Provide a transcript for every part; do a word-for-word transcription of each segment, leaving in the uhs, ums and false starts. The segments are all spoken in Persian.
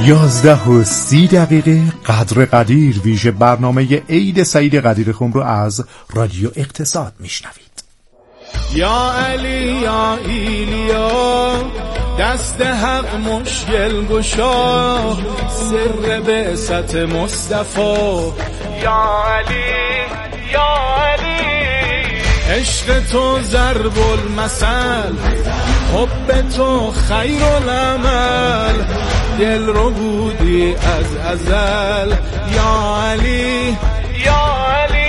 یازده و سی دقیقه قدر قدیر ویژه برنامه عید سعید قدیرخون رو از رادیو اقتصاد میشنوید. یا علی یا ایلیا دست حق مشکل گشا سر بعثت مصطفی یا علی یا علی عشق تو ضرب المثل حب تو خیر العمل دل رو بودی از ازل یا علی یا علی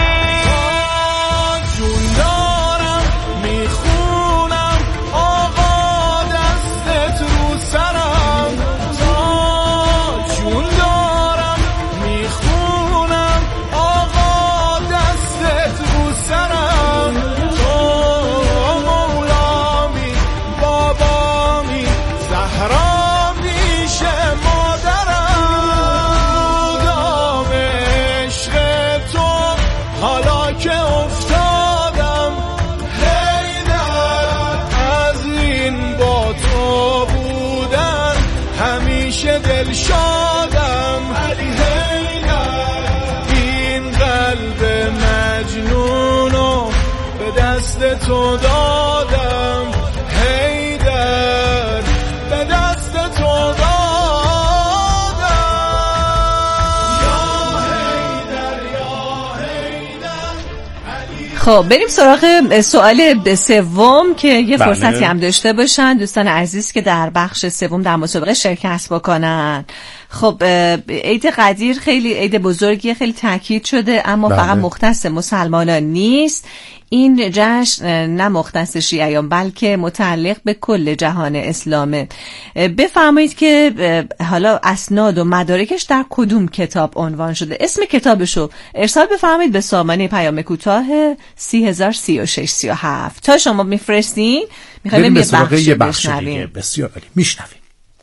جون دارم میخونم آقا دستت رو سرم تا جون دارم میخونم آقا دستت رو سرم تو مولامی بابامی زهرا دل شادم علی حیدر این قلب مجنونو به دست تو دادم حیدر به دست تو دادم یا حیدر یا حیدر علی. خب بریم سراغ سوال سوم که یه بله. فرصتی هم داشته باشن دوستان عزیز که در بخش سوم در مسابقه شرکت بکنن. خب عید قدیر خیلی عید بزرگیه، خیلی تاکید شده، اما بله. فقط مختص مسلمانان نیست. این جشن نه مختص شیعیان بلکه متعلق به کل جهان اسلامه. بفرمایید که حالا اسناد و مدارکش در کدوم کتاب عنوان شده؟ اسم کتابشو ارسال بفرمایید به سامانه پیام کوتاه سی هزار سی و شش سی و هفت. تا شما میفرستین میخوایم یه بخش بشنویم. بسیار عالی، میشنویم.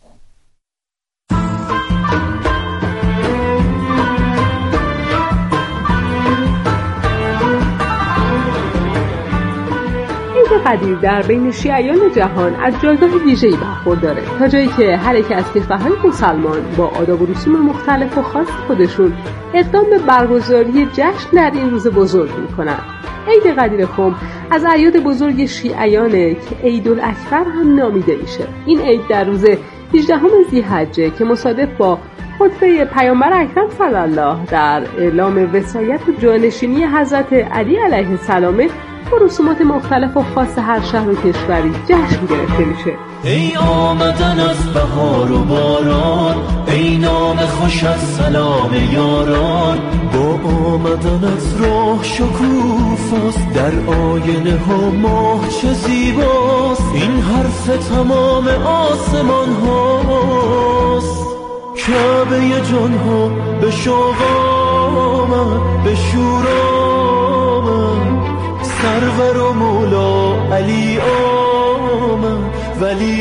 قدیر در بین شیعیان جهان از جایگاه ویژه‌ای برخورداره، تا جایی که هر یک از کشورهای مسلمان با آداب و رسوم مختلف و خاص خودشون اقدام به برگزاری جشن در این روز بزرگ میکنن. عید قدیرخون از اعیاد بزرگ شیعیانه که عیدالاکبر هم نامیده میشه. این عید در روز هجدهم ذی‌حجه که مصادف با خطبه پیامبر اکرم صلی الله در اعلام وصایت و جانشینی حضرت علی علیه السلام با رسومات مختلف و خاص هر شهر و کشوری جشن گرفته میشه. ای آمدن از بهار و باران، ای نام خوش از سلام یاران، با آمدن از راه شکوفاست، در آینه ها ماه چه زیباست، این حرف تمام آسمان هاست. کعبه جان ها به شوق آمد، به شور آمد، سرور و مولا علی آمد، ولی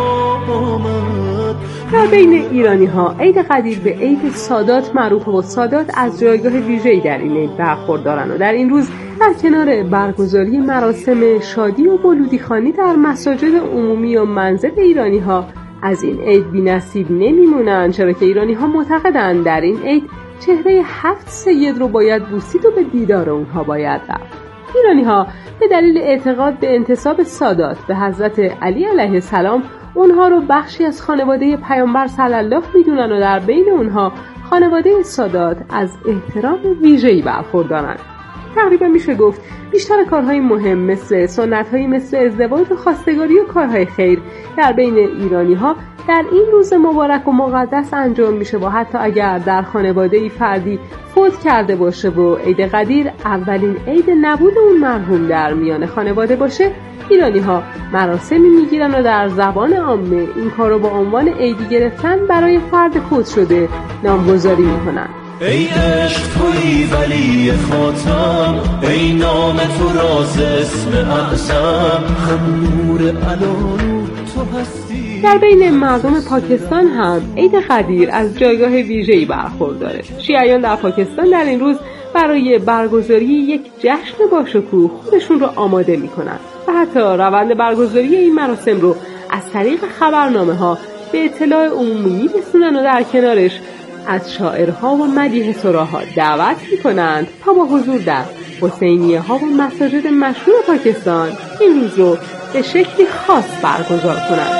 آمد. در بین ایرانی ها عید قدیر به عید سادات معروف و سادات از جایگاه ویژه‌ای در این عید برخوردارن و در این روز در کنار برگزاری مراسم شادی و مولودی خوانی در مساجد عمومی و منزل ایرانی ها از این عید بی نصیب نمیمونن، چرا که ایرانی ها معتقدند در این عید چهره هفت سید رو باید بوسید و به دیدار اونها باید رفت. ایرانی ها به دلیل اعتقاد به انتساب سادات به حضرت علی علیه السلام اونها رو بخشی از خانواده پیامبر صلی الله میدونن و در بین اونها خانواده سادات از احترام ویژه‌ای برخوردارن. تقریبا میشه گفت بیشتر کارهای مهم مثل سنت‌هایی مثل ازدواج و خواستگاری و کارهای خیر در بین ایرانی ها در این روز مبارک و مقدس انجام میشه و حتی اگر در خانواده‌ای فردی فوت کرده باشه و عید قدیر اولین عید نبود اون مرحوم در میان خانواده باشه، ایرانی ها مراسمی میگیرن و در زبان عامه این کارو با عنوان عیدی گرفتن برای فرد فوت شده نامگذاری میکنن. ای عشق توی ولی خاتم، ای نام تو راز اسم اعظم، هم نور علانو تو هستی. در بین مردم پاکستان هم عید قدیر از جایگاه ویژه‌ای برخورداره. شیعیان در پاکستان در این روز برای برگزاری یک جشن باشکوه خودشون رو آماده میکنن و حتی روند برگزاری این مراسم رو از طریق خبرنامه ها به اطلاع عمومی می‌رسونن و در کنارش از شاعرها و مدیح سراها دعوت می‌کنند تا با حضور در حسینیه ها و مساجد مشهور پاکستان این روز رو به شکلی خاص برگزار کنند.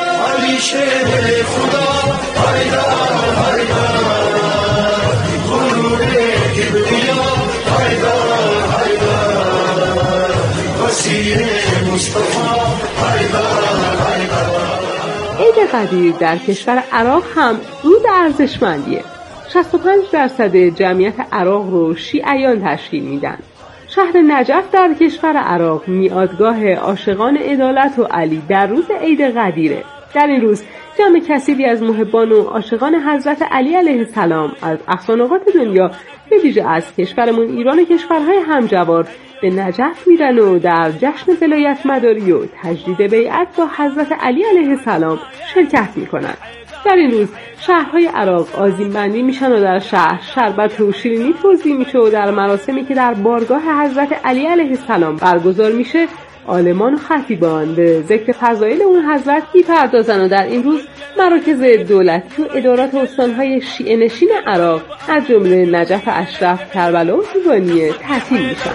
عید قدیر در کشور عراق هم روز ارزشمندیه. شصت و پنج درصد جمعیت عراق رو شیعیان تشکیل میدن. شهر نجف در کشور عراق میادگاه عاشقان عدالت و علی در روز عید قدیره. در این روز جمع کثیری از محبان و عاشقان حضرت علی علیه السلام از اقصانقاط دنیا به ویژه از کشورمون ایران و کشورهای همجوار به نجف میرن و در جشن ولایت مداری و تجدید بیعت با حضرت علی علیه السلام شرکت میکنن. در این روز شهرهای عراق آذین بندی میشن و در شهر شربت و شیرینی توزیع میشه و در مراسمی که در بارگاه حضرت علی علیه السلام برگزار میشه عالمان و خطیبان به ذکر فضایل اون حضرت میپردازن و در این روز مراکز دولتی و ادارات استانهای شیعه نشین عراق از جمله نجف اشرف، کربلا و دیوانیه تعطیل میشن.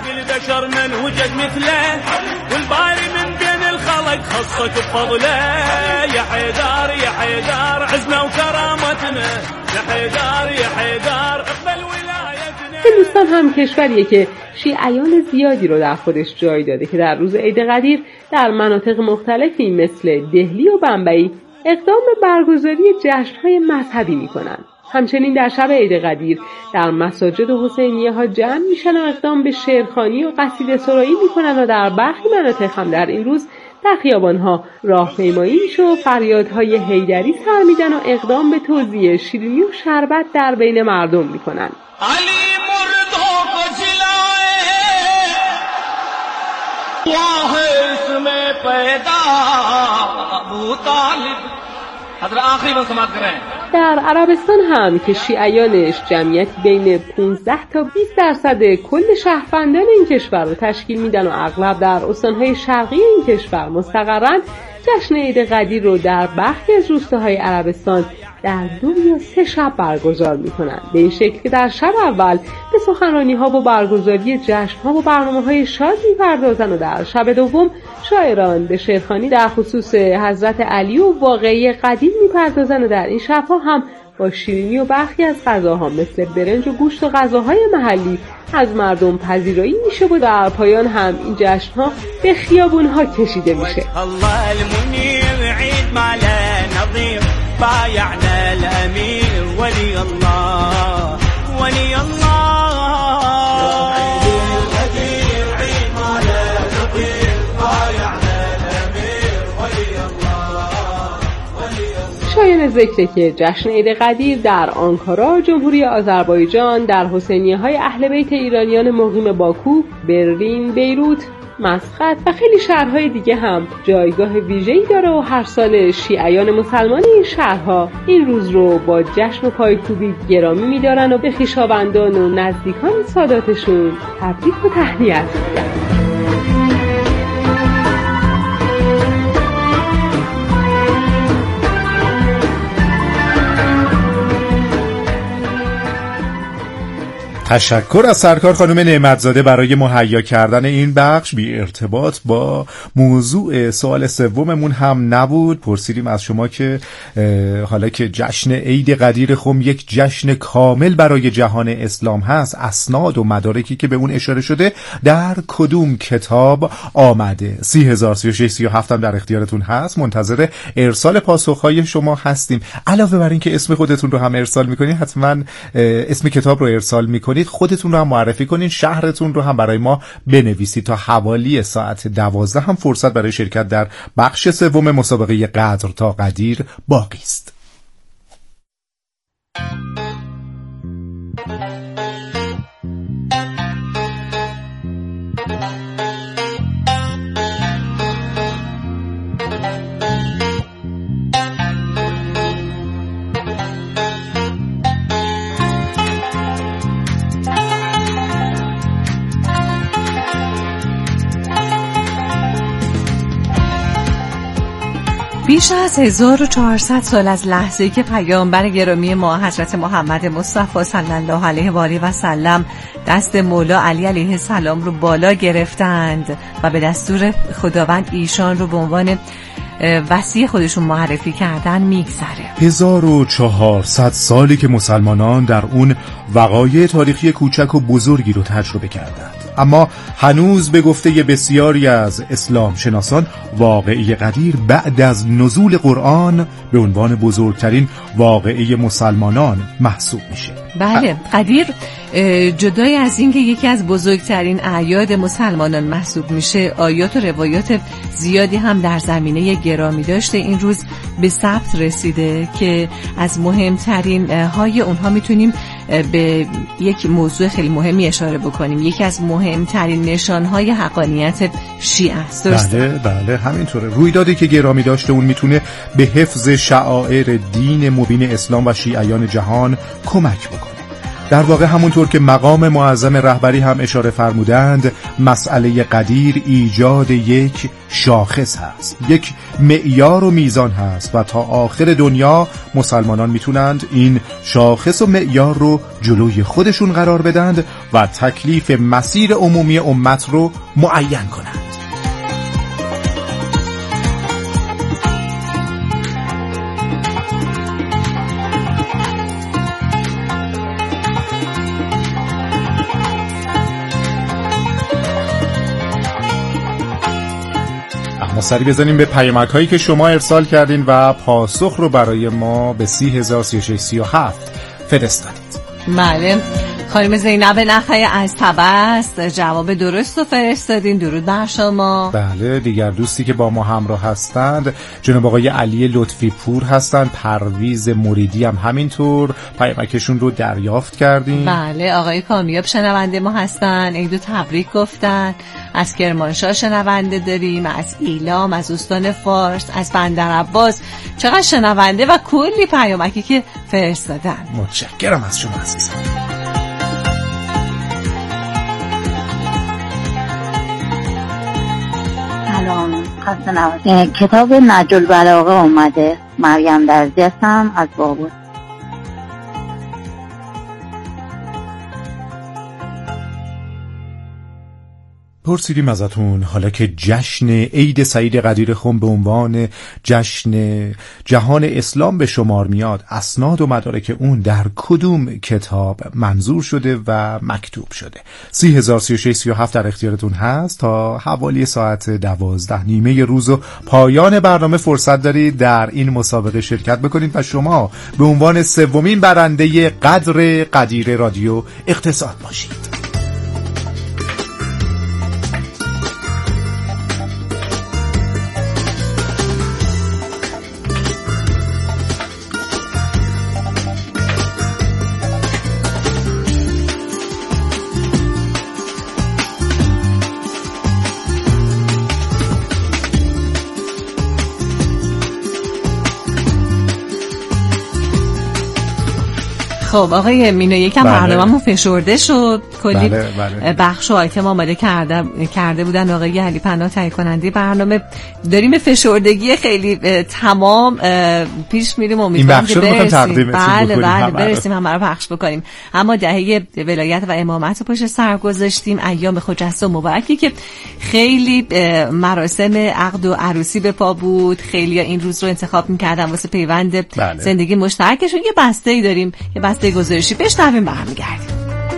هندوستان هم کشوریه که شیعیان زیادی رو در خودش جای داده که در روز عید قدیر در مناطق مختلفی مثل دهلی و بمبئی اقدام به برگزاری جشن‌های مذهبی می‌کنند. همچنین در شب عید قدیر در مساجد و حسینیه ها جمع میشن و اقدام به شعرخوانی و قصیده سرایی میکنن و در برخی مناطق هم در این روز در خیابان‌ها راهپیمایی میشه و فریادهای حیدری سر میدن و اقدام به توزیع شیرینی و شربت در بین مردم میکنن. علی مردو کو جلائے اللہ اسم پیدا ابو طالب. حضرت آخری رو سماعت کریں. در عربستان هم که شیعیانش جمعیت بین پانزده تا بیست درصد کل شهروندان این کشور رو تشکیل میدن و اغلب در استانهای شرقی این کشور مستقرن، جشن عید قدیر رو در برخی از روستاهای عربستان در دو یا سه شب برگزار میکنن، به این شکل که در شب اول به سخنرانی ها و برگزاری جشن ها و برنامه های شاد میپردازن و در شب دوم شاعران به شعرخوانی در خصوص حضرت علی و واقعه قدیم میپردازن و در این شبها هم با شیرینی و برخی از غذاها مثل برنج و گوشت و غذاهای محلی از مردم پذیرایی میشه و در پایان هم این جشن‌ها به خیابون‌ها کشیده میشه. الله المنیر عید مال نظیر بایعنا الامیر ولی الله ولی الله. شایان ذکره که جشن عید قدیر در آنکارا، جمهوری آذربایجان، در حسینیه های اهل بیت ایرانیان مقیم باکو، برلین، بیروت، مسقط و خیلی شهرهای دیگه هم جایگاه ویژه‌ای داره و هر سال شیعیان مسلمان این شهرها این روز رو با جشن و پایکوبی گرامی می‌دارن و به خویشاوندان و نزدیکان ساداتشون تبریک و تهنیت میگن. تشکر از سرکار خانم نعمتزاده برای مهیا کردن این بخش. بی ارتباط با موضوع سوال سوممون هم نبود. پرسیدیم از شما که حالا که جشن عید قدیر خم یک جشن کامل برای جهان اسلام هست، اسناد و مدارکی که به اون اشاره شده در کدوم کتاب آمده؟ سی هزار سی و شش سی و هفت هم در اختیارتون هست. منتظر ارسال پاسخهای شما هستیم. علاوه بر این که اسم خودتون رو هم ارسال میکنید، حتما اسم کتاب رو ارسال میکنید، خودتون رو هم معرفی کنین، شهرتون رو هم برای ما بنویسید تا حوالی ساعت دوازده هم فرصت برای شرکت در بخش سوم مسابقه قدر تا قدیر باقی است. بیش از هزار و چهارصد سال از لحظه‌ای که پیامبر گرامی ما حضرت محمد مصطفی صلی الله علیه و آله و سلم دست مولا علی علیه السلام رو بالا گرفتند و به دستور خداوند ایشان رو به عنوان وصی خودشون معرفی کردن میگذره. هزار و چهارصد سالی که مسلمانان در اون وقایع تاریخی کوچک و بزرگی رو تجربه کردند، اما هنوز به گفته بسیاری از اسلام شناسان واقعه قدیر بعد از نزول قرآن به عنوان بزرگترین واقعه مسلمانان محسوب میشه. بله، قدیر جدای از این که یکی از بزرگترین اعیاد مسلمانان محسوب میشه، آیات و روایات زیادی هم در زمینه گرامی داشته این روز به ثبت رسیده که از مهمترین های اونها میتونیم به یک موضوع خیلی مهمی اشاره بکنیم. یکی از مهمترین نشانهای حقانیت شیعه است. بله بله همینطوره. رویدادی که گرامی داشته اون میتونه به حفظ شعائر دین مبین اسلام و شیعیان جهان کمک بکنه. در واقع همونطور که مقام معظم رهبری هم اشاره فرمودند، مسئله قدیر ایجاد یک شاخص هست، یک معیار و میزان هست و تا آخر دنیا مسلمانان میتونند این شاخص و معیار رو جلوی خودشون قرار بدند و تکلیف مسیر عمومی امت رو معین کنند. ما سری بزنیم به پیامک هایی که شما ارسال کردین و پاسخ رو برای ما به سی هزار سی و شش سی و هفت فرستادید. بله، خانم زینب نخعی از طبست جواب درست رو فرستادین. درود بر شما. بله، دیگر دوستی که با ما همراه هستند جناب آقای علی لطفی پور هستند، پرویز مریدی هم همینطور پیامکشون رو دریافت کردیم. بله، آقای کامیاب شنونده ما هستن، عیدو تبریک گفتن. از کرمانشاه شنونده داریم، از ایلام، از استان فارس، از بندرعباس. چقدر شنونده و کلی پیامکی که فرستادن. متشکرم از شما عزیزم. سلام، خسته نباشید. کتاب نهج البلاغه اومده. مریم درزی هستم از بابل. پرسیدیم ازتون حالا که جشن عید سعید قدیر خم به عنوان جشن جهان اسلام به شمار میاد، اسناد و مدارک اون در کدوم کتاب منظور شده و مکتوب شده؟ سی هزار سی و شش سی و هفت در اختیارتون هست. تا حوالی ساعت دوازده نیمه روز و پایان برنامه فرصت دارید در این مسابقه شرکت بکنید و شما به عنوان سومین برنده قدر قدیر رادیو اقتصاد باشید. خب آقای مینا، یکم بله. برنامه‌مون فشرده شد، کلی بله، بله. بخش و آیتم آماده کرده کرده بودن آقای علی پناه تهیه کننده برنامه. داریم به فشردگی خیلی تمام پیش میریم، امیدوارم که برسیم. بله بله برسیم همه رو پخش بکنیم. اما دهه ولایت و امامت رو پشت سر گذاشتیم، ایام خجسته و مبارکی که خیلی مراسم عقد و عروسی به پا بود. خیلی این روز رو انتخاب می‌کردن واسه پیوند بله. زندگی مشترکشون. یه بسته‌ای داریم، یه بسته گزارشی بشنویم برمیگردیم.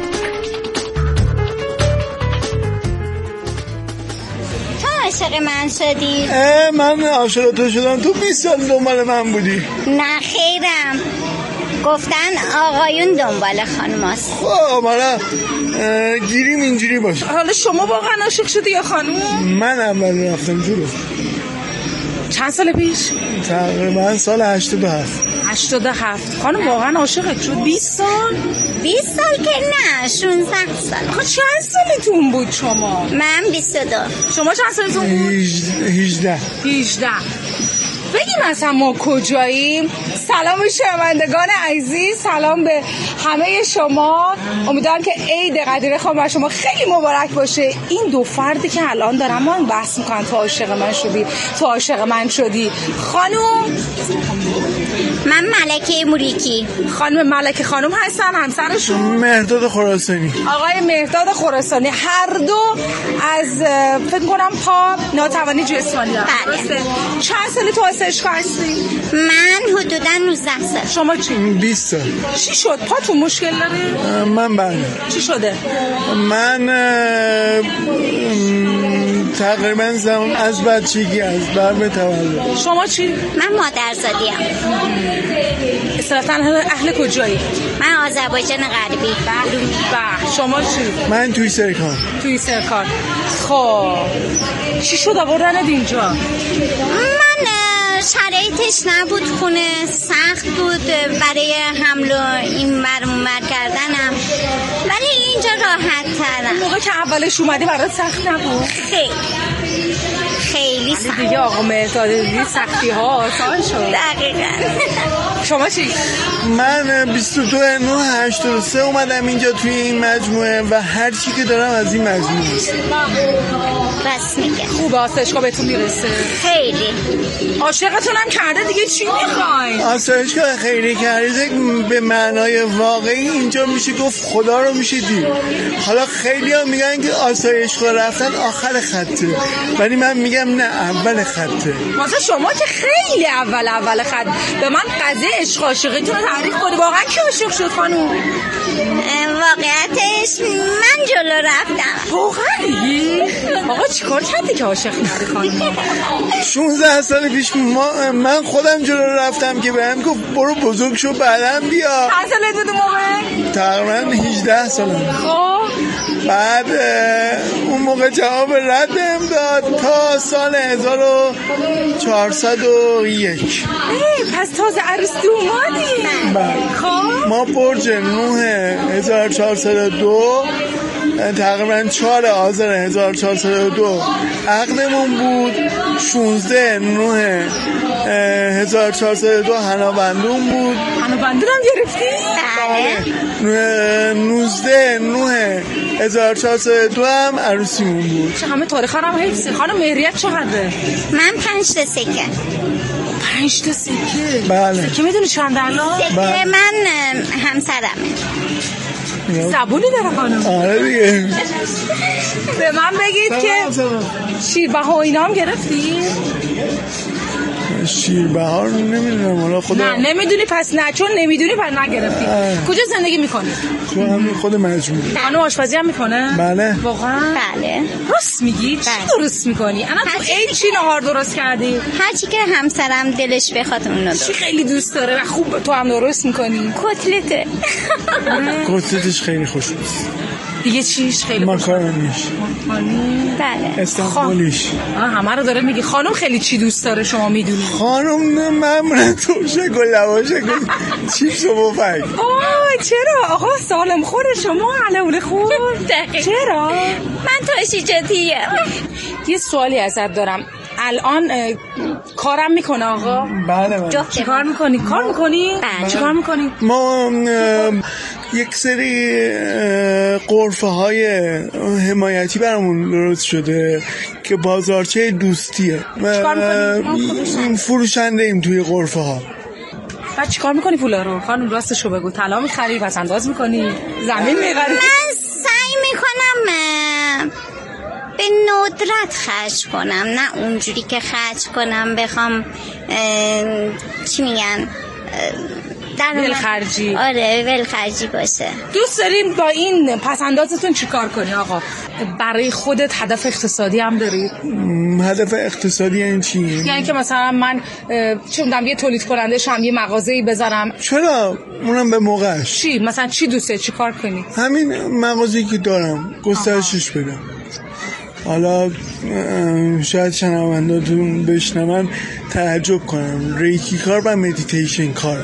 عاشق من شدی؟ من عاشق تو شدم، تو بیست سال دنبال من بودی. نه خیرم، گفتن آقایون دنبال خانماست. خب حالا گیریم اینجوری باشه. حالا شما واقعا عاشق شدی یا خانم؟ من اول رفتم جلو. چند سال پیش؟ تقریبا سال هشتاد و هفت. هشتاد و هفت. خانم واقعا عاشقت شد؟ بیست سال؟ بیست سال که نه، شانزده سال. آخه چند سالتون بود شما؟ من بیست و دو. شما چند سالتون بود؟ هجده. هجده. بگیم مثلا ما کجاییم. سلام به شنوندگان عزیز، سلام به همه شما. امیدوارم که عید قدیر خانم بر شما خیلی مبارک باشه. این دو فردی که الان دارن من بحث میکنن تو عاشق من شدی، تو عاشق من شدی. خانم من ملکه موریکی. خانم ملکه خانم هستن، همسرشون مهرداد خراسانی. آقای مهرداد خراسانی. هر دو از فکر کنم پا ناتوانی جسمانی دارن. بله. چند سالی تو آسایشگاه هستی؟ من حدودا نوزده سال. شما چی؟ بیست سال. چی شد؟ پاتون مشکل داره؟ من بله. چی شده؟ من تقریبا زمان از بچگی از برم تولد. شما چی؟ من مادرزادیم. اصلاً اهل کجایی؟ من آذربایجان غربی. بله. شما چی؟ من توی سرکار. توی سرکار. خب چی شد آوردنت اینجا؟ من شرایطش نبود، خونه سخت بود برای حمل و این برمونور کردنم، ولی اینجا راحت ترم. موقع که اولش اومدی برات سخت نبود؟ خیلی خیلی سخت دیگه. آقا مهرداد دیگه سختی ها آسان شد. دقیقاً. شما چی؟ من بیست و دو نه هشتاد و سه اومدم اینجا توی این مجموعه و هر چی که دارم از این مجموعه است. بس میگه خوب آسایشگاه بهتون میرسه؟ خیلی. عاشقتون هم کرده دیگه، چی میخواین؟ آسایشگاه خیلی کرده به معنای واقعی اینجا میشه گفت خدا رو میشه دید. حالا خیلی ها میگن که آسایشگاه رفتن آخر خطه، ولی من میگم نه اول خطه. واسه شما که خیلی اول اول خط. به من قضیه عشق عاشقیتون رو تعریف کنید. واقعا کی عاشق شد خانم؟ واقعیتش من جلو رفتم. واقعا؟ آقا چیکار کردی که عاشق نشدی خانم؟ شانزده سال پیش ما من خودم جلو رفتم که بهم گفت برو بزرگ شو بعدم بیا. چند سالت بود موقع؟ تقریبا هجده سالم. خب بعد اون موقع جواب رد بهم داد تا سال هزار و چهارصد و یک. پس تازه عروسی اومدی؟ بله. خب ما برج نه هزار و چهارصد و دو تقریبا چهار آذر هزار و چهارصد و دو عقدمون بود. شانزده نه هزار و چهارصد و دو هنابندون بود. هنابندون هم گرفتی؟ بله. نوزده نه هزار و چهارصد و دو هم عروسیمون بود. چه همه تاریخ هم حفظی. خانم مهریت چقدره؟ من پنج تا سکه. پنج تا سکه؟ بله. سکه میدونی چند الان؟ سکه من همسرمه. زبونی داره خانم. آره دیگه. به من بگید که شیربها و اینا هم گرفتی؟ شیربهار نمیدونم حالا خدا. نه نمیدونی پس نه، چون نمیدونی پس نگرفتی. کجا زندگی میکنی؟ تو همین خود مجموعه. خانم آشپزی هم میکنه؟ بله. واقعا؟ بله. راست میگی؟ چی درست میکنی؟ انا تو عید چی نهار درست کردی؟ هرچی که همسرم دلش بخواد اون رو. چی خیلی دوست داره و خوب تو هم درست میکنی؟ کتلته. کتلتش خیلی خوشمزه. دیگه چیش خیلی ماکارونیش. بله. استانبولیش. آه همه رو داره میگی. خانم خیلی چی دوست داره شما میدونی؟ خانم معمولا ترشک و لواشک و چیپس و مفک. آه چرا؟ آقا سالم خوره شما علوله خور؟ چرا؟ من تاشیجاتیه. یه سوالی ازت دارم. الان کارم میکنه آقا؟ بله بله. چی کار میکنی؟ کار میکنی؟ چی کار میکنی؟ ما یک سری غرفه های حمایتی برامون درست شده که بازارچه دوستیه. فروشنده ایم توی غرفه ها. بعد چی کار میکنی پولا رو؟ خانم راستشو بگو. طلا میخری؟ پس انداز میکنی؟ زمین میخری؟ من سعی میکنم به ندرت خرج کنم، نه اونجوری که خرج کنم بخوام چی میگن ولخرجی. آره ولخرجی باشه. دوست داریم با این پس اندازتون چی کار کنی آقا؟ برای خودت هدف اقتصادی هم داری؟ هدف اقتصادی این چی؟ یعنی که مثلا من چه میدونم یه تولید کننده شم یه مغازه‌ای بذارم. چرا؟ اونم به موقعش. چی؟ مثلا چی دوست داری چی کار کنی؟ همین مغازه‌ای که دارم گسترشش بدم. حالا شاید شنونداتون بشنون تعجب کنم، ریکی کار و مدیتیشن کارم.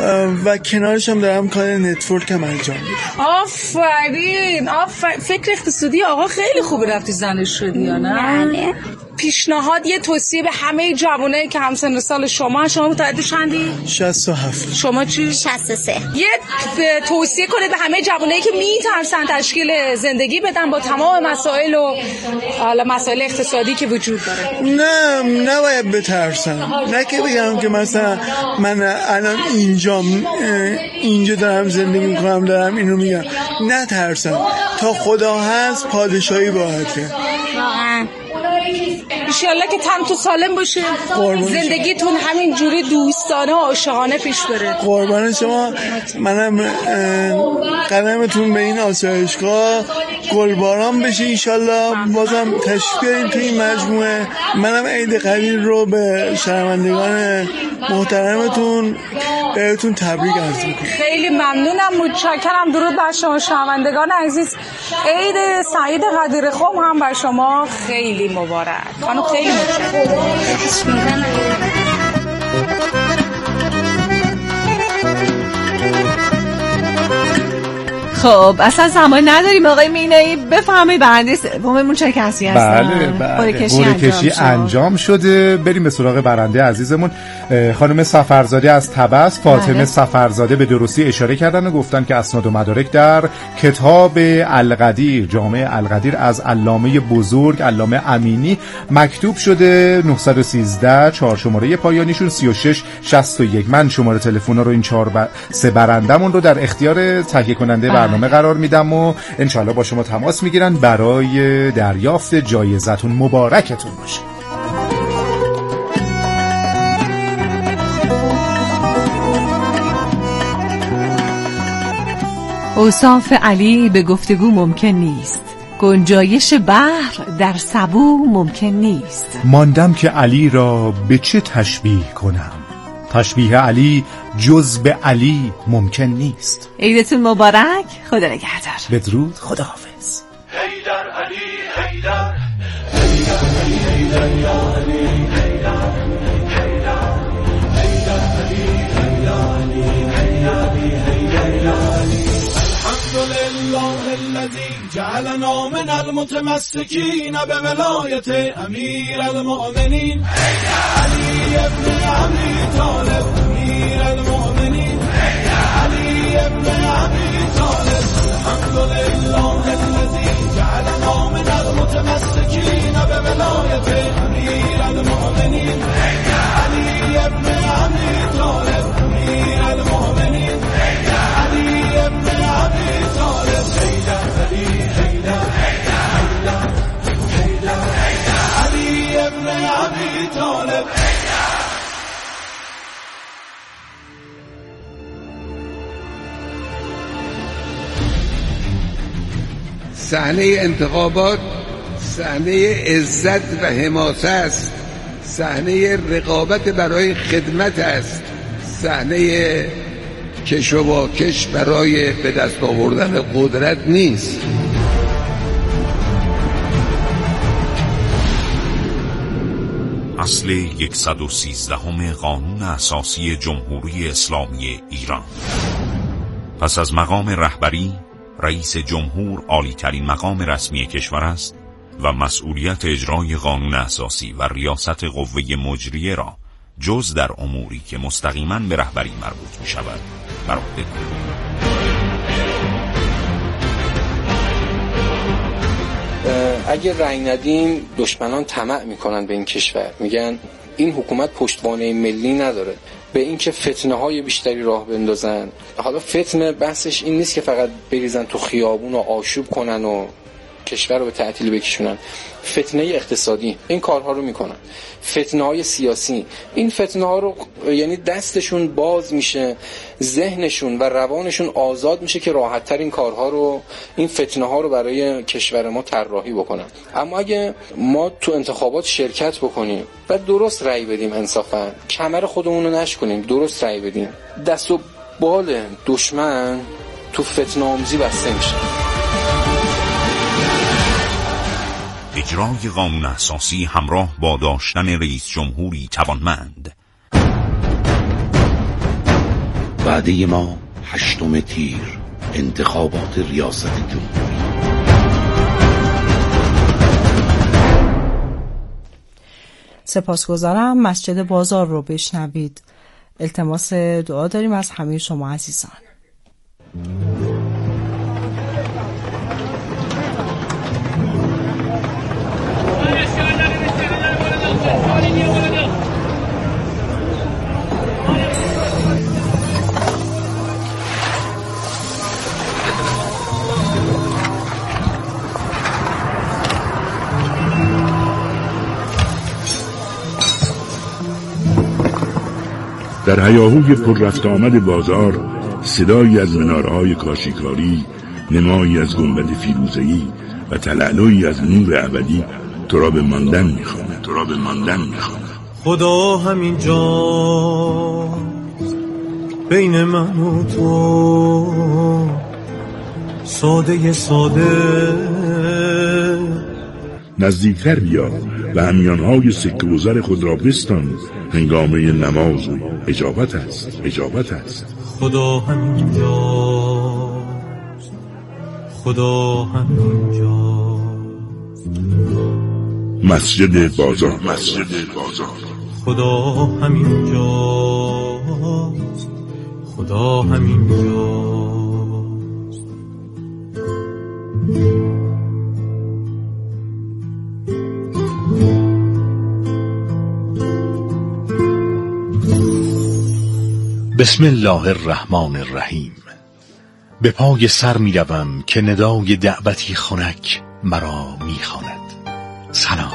و کنارش هم دارم کار نتورک هم انجام میدم. آفرین آفرین. فکر اقتصادی آقا خیلی خوبه رفتی زنش شدی یا نه؟ بله. پیشنهاد یه توصیه به همه جوانایی که همسن سال شما، شما متولد چندی؟ شصت و هفت. شما چی؟ شصت و سه. یه توصیه کنید به همه جوانایی که میترسن تشکیل زندگی بدن با تمام مسائل و حالا مسائل اقتصادی که وجود داره. نه نباید بترسن. نه که بگم که مثلا من الان اینجا اینجا دارم زندگی میکنم دارم اینو میگم. نه ترسن. تا خدا هست پادشاهی باهاته. واقعا. انشالله که تن تو سالم باشه، زندگیتون همین جوری دوستانه و عاشقانه پیش بره. قربان شما. منم قدمتون به این آسایشگاه گلباران بشه انشالله. بازم تشریف بیاریم تو این مجموعه. منم عید قدیر رو به شنوندگان محترمتون بهتون تبریک عرض میکنم. خیلی ممنونم، متشکرم. درود بر شما شنوندگان عزیز. عید سعید قدیر خم هم بر شما خیلی مبارک. خانم خیلی متشکرم. خب اصلا زمان نداریم آقای مینایی، بفهمید برنده سوممون چه کسی هستن. بله بله. قرعه کشی انجام, انجام شده. بریم به سراغ برنده عزیزمون. خانم سفرزاده از طبس. فاطمه بله. سفرزاده به درستی اشاره کردن و گفتن که اسناد و مدارک در کتاب القدیر، جامع القدیر از علامه بزرگ علامه امینی مکتوب شده. نهصد و سیزده چهار شماره پایانیشون سی و شش شصت و یک. من شماره تلفن رو این چهار ب... سه برندمون رو در اختیار تهیه کننده برنامه قرار میدم و انشالله با شما تماس میگیرن برای دریافت جایزتون. مبارکتون باشه. اوصاف علی به گفتگو ممکن نیست، گنجایش بحر در سبو ممکن نیست. ماندم که علی را به چه تشبیه کنم، تشبیه علی جز به علی ممکن نیست. عیدتون مبارک، خدا نگهدار. بدرود، خداحافظ. حیدر علی حیدر حیدر علی حیدر یا علی حیدر حیدر حیدر علی علی حیدر حیدر یا علی. الحمدلله الذی جعلنا من المتمسکین بولایت امیر المؤمنین علی ابن ابی طالب امیر المؤمنین علی ابن ابی طالب. الحمدلله الذی جعلنا من المتمسکین بولایت امیر المؤمنین علی ابن ابی طالب امیر المؤمنین علی ابن ابی طالب. حیدر علی حیدر حیدر حیدر علی ابن ابی طالب. صحنه انتخابات صحنه عزت و حماسه است، صحنه رقابت برای خدمت است، صحنه کش و واکش برای به دست آوردن قدرت نیست. اصل صد و سیزده قانون اساسی جمهوری اسلامی ایران. پس از مقام رهبری، رئیس جمهور عالی ترین مقام رسمی کشور است و مسئولیت اجرای قانون اساسی و ریاست قوه مجریه را جز در اموری که مستقیما به رهبری مربوط می شود بر عهده دارد. اگه رأی ندیم دشمنان طمع میکنن به این کشور، میگن این حکومت پشتوانه ملی نداره، به اینکه فتنه های بیشتری راه بندازن. حالا فتنه بحثش این نیست که فقط بریزن تو خیابون و آشوب کنن و کشور رو به تعطیل بکشونن. فتنه اقتصادی این کارها رو میکنن، فتنه های سیاسی این فتنه ها رو، یعنی دستشون باز میشه، ذهنشون و روانشون آزاد میشه که راحت تر این کارها رو، این فتنه ها رو برای کشور ما طراحی بکنن. اما اگه ما تو انتخابات شرکت بکنیم و درست رأی بدیم، انصافا کمر خودمون رو نشکنیم، درست رأی بدیم، دست و بال دشمن تو فتنه آمیزی بسته میشه. اجرای قانون اساسی همراه با داشتن رئیس جمهوری توانمند. وعده ما هشتم تیر، انتخابات ریاست جمهوری. سپاسگزارم. مسجد بازار رو بشنوید. التماس دعا داریم از همه شما عزیزان. در هیاهوی پر رفت آمد بازار صدایی از منارهای کاشیکاری، نمایی از گنبد فیروزه‌ای و تلالویی از نور ابدی تو را به ماندن می‌خواند، تو را به ماندن می‌خواند. خدا همین جا بین من و تو، ساده ساده نزدیکتر بیا و همیانهای سکه و زر خود را بستان، هنگامه نماز و اجابت است، اجابت است. خدا همین جاست، خدا همین جاست. مسجد بازار، مسجد بازار. خدا همین جاست، خدا همین جاست. بسم الله الرحمن الرحیم. به پای سر می روم که ندای دعوتی خنک مرا می خواند. سلام.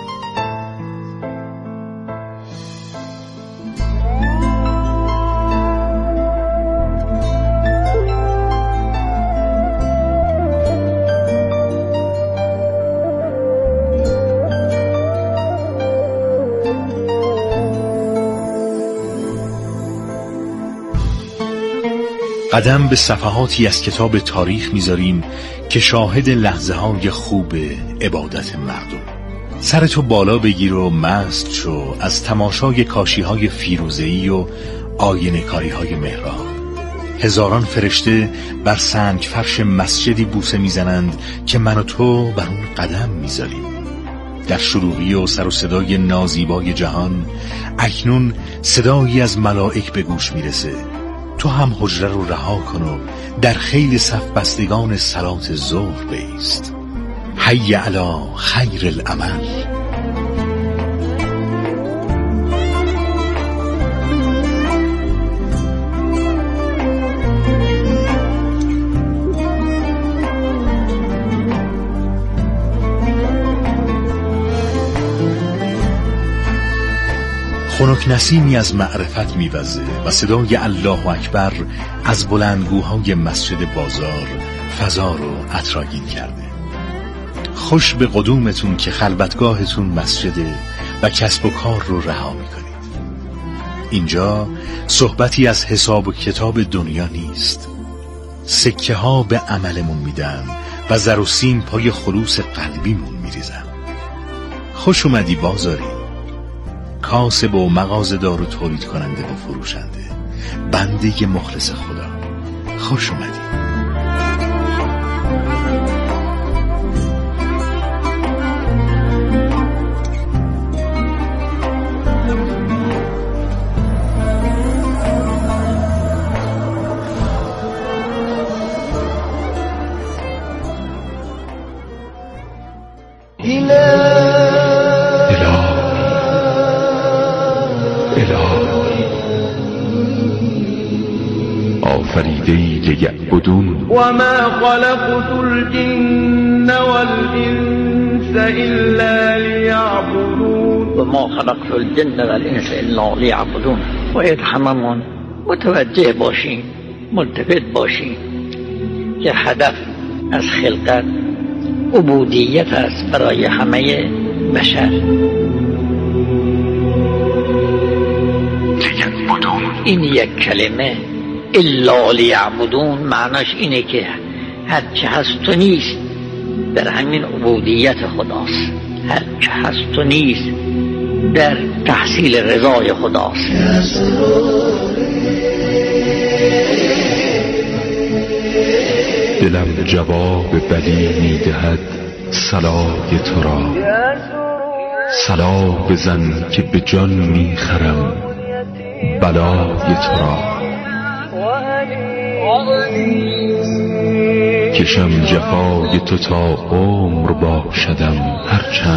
قدم به صفحاتی از کتاب تاریخ میذاریم که شاهد لحظه های خوب عبادت مردم. سرتو بالا بگیر و مست شو از تماشای کاشی های فیروزه‌ای و آینه کاری های محراب. هزاران فرشته بر سنگ فرش مسجدی بوسه میزنند که من و تو بر اون قدم میذاریم. در شروقی و سر و صدای نازیبای جهان اکنون صدایی از ملائک به گوش میرسه. تو هم حجره رو رها کن و در خیل صف بستگان صلات ظهر بایست. حی علی خیر العمل. خنک نسیمی از معرفت میوزه و صدای الله اکبر از بلندگوهای مسجد بازار فضا رو عطرآگین کرده. خوش به قدومتون که خلوتگاهتون مسجده و کسب و کار رو رها میکنید. اینجا صحبتی از حساب و کتاب دنیا نیست. سکه ها به عملمون میدن و زر و سیم پای خلوص قلبیمون میریزن. خوش اومدی بازاری، کاسب و مغازه‌دار و تولید کننده و فروشنده، بنده مخلص خدا، خوش اومدی. آفریده‌ای لیعبدون و ما خلقت الجن والانس الا لیعبدون و ما خلقت الجن والانس الا لیعبدون. باید هممون متوجه باشیم، ملتفت باشیم که هدف از خلقت عبودیت است برای همه بشر. این یک کلمه الا لیعبدون معناش اینه که هرچه هست و نیست در همین عبودیت خداست، هرچه هست و نیست در تحصیل رضای خداست. دلم جواب بلی میدهد صلای تو را. صلا بزن که به جان میخرم بلای تو را. کشم جفای تو تا عمر باشدم هرچند